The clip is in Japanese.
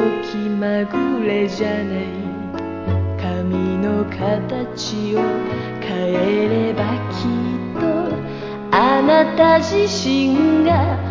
気まぐれじゃない。髪の形を変えればきっとあなた自身が